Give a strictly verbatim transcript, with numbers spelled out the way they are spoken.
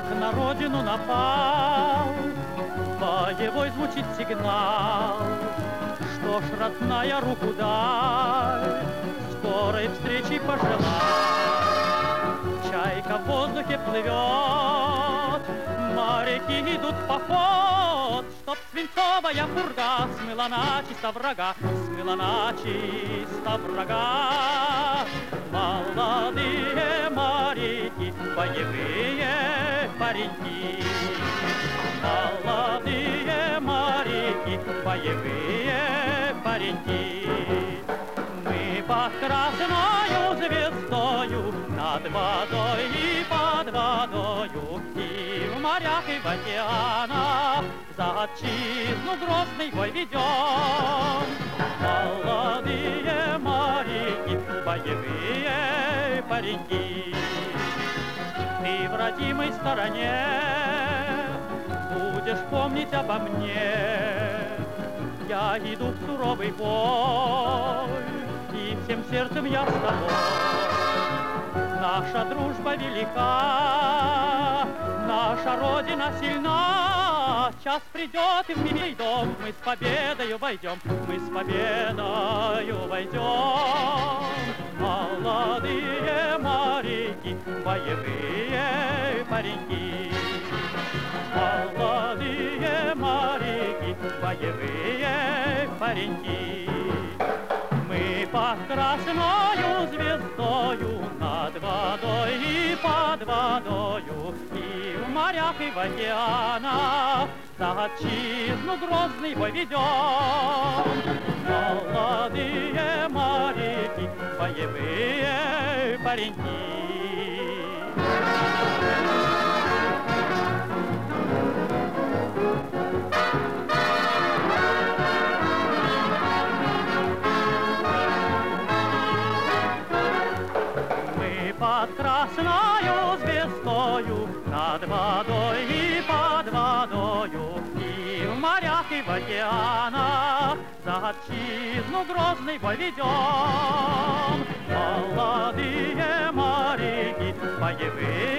Враг на родину напал, боевой звучит сигнал. Что ж, родная, руку дай, скорой встречи пожелай. Чайка в воздухе плывет, моряки идут в поход, чтоб свинцовая пурга смыла начисто врага, смыла начисто врага. Молодые моряки, боевые пареньки, молодые моряки, боевые пареньки. Мы под красною звездою, над водой и под водою, и в морях, и в океанах за отчизну грозный бой ведем. Молодые моряки, боевые пареньки, ты в родимой стороне будешь помнить обо мне. Я иду в суровый бой, и всем сердцем я с тобой. Наша дружба велика, наша Родина сильна. Час придет, и в милый дом мы с победою войдем, мы с победою войдем. Молодые моряки, боевые пареньки, молодые моряки, боевые пареньки. Мы под красною звездою, над водой и под водою, и в морях, и в океанах за отчизну грозный бой ведем. Молодые моряки, боевые пареньки. Под красною звездою, над водой и под водою, и в морях, и в океанах за отчизну грозный бой ведем. Молодые моряки, боевые